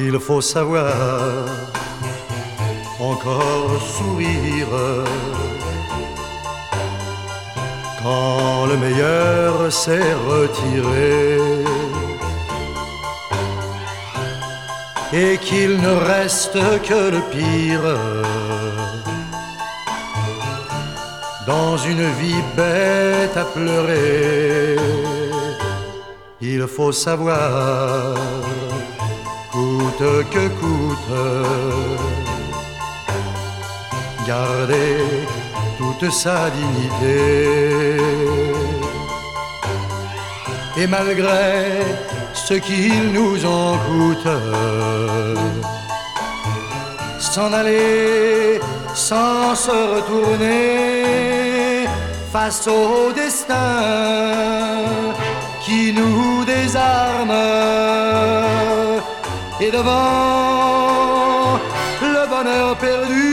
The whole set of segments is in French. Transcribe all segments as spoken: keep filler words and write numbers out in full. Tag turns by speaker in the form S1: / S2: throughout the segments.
S1: Il faut savoir encore sourire quand le meilleur s'est retiré et qu'il ne reste que le pire dans une vie bête à pleurer. Il faut savoir, coûte que coûte, garder toute sa dignité. Et malgré ce qu'il nous en coûte, s'en aller sans se retourner face au destin qui nous désarme. Et devant le bonheur perdu,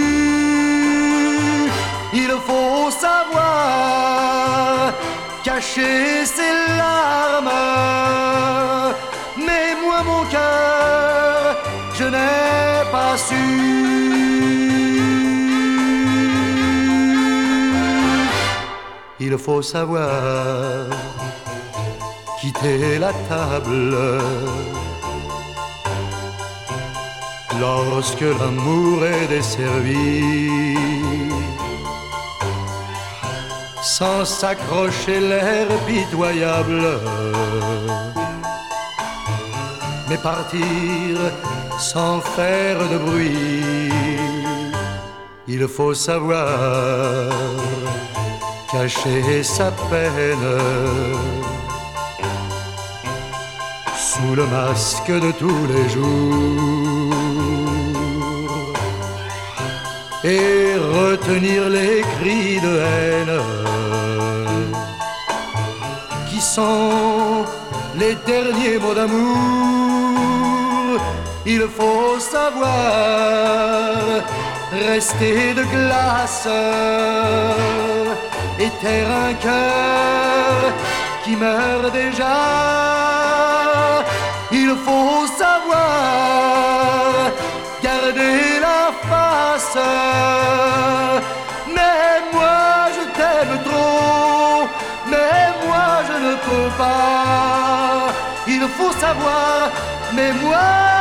S1: il faut savoir cacher ses larmes. Mais moi mon cœur, je n'ai pas su. Il faut savoir quitter la table lorsque l'amour est desservi, sans s'accrocher l'air pitoyable, mais partir sans faire de bruit. Il faut savoir cacher sa peine sous le masque de tous les jours et retenir les cris de haine qui sont les derniers mots d'amour. Il faut savoir rester de glace et taire un cœur qui meurt déjà. Il faut savoir garder la face. Mais moi je t'aime trop, mais moi je ne peux pas. Il faut savoir, mais moi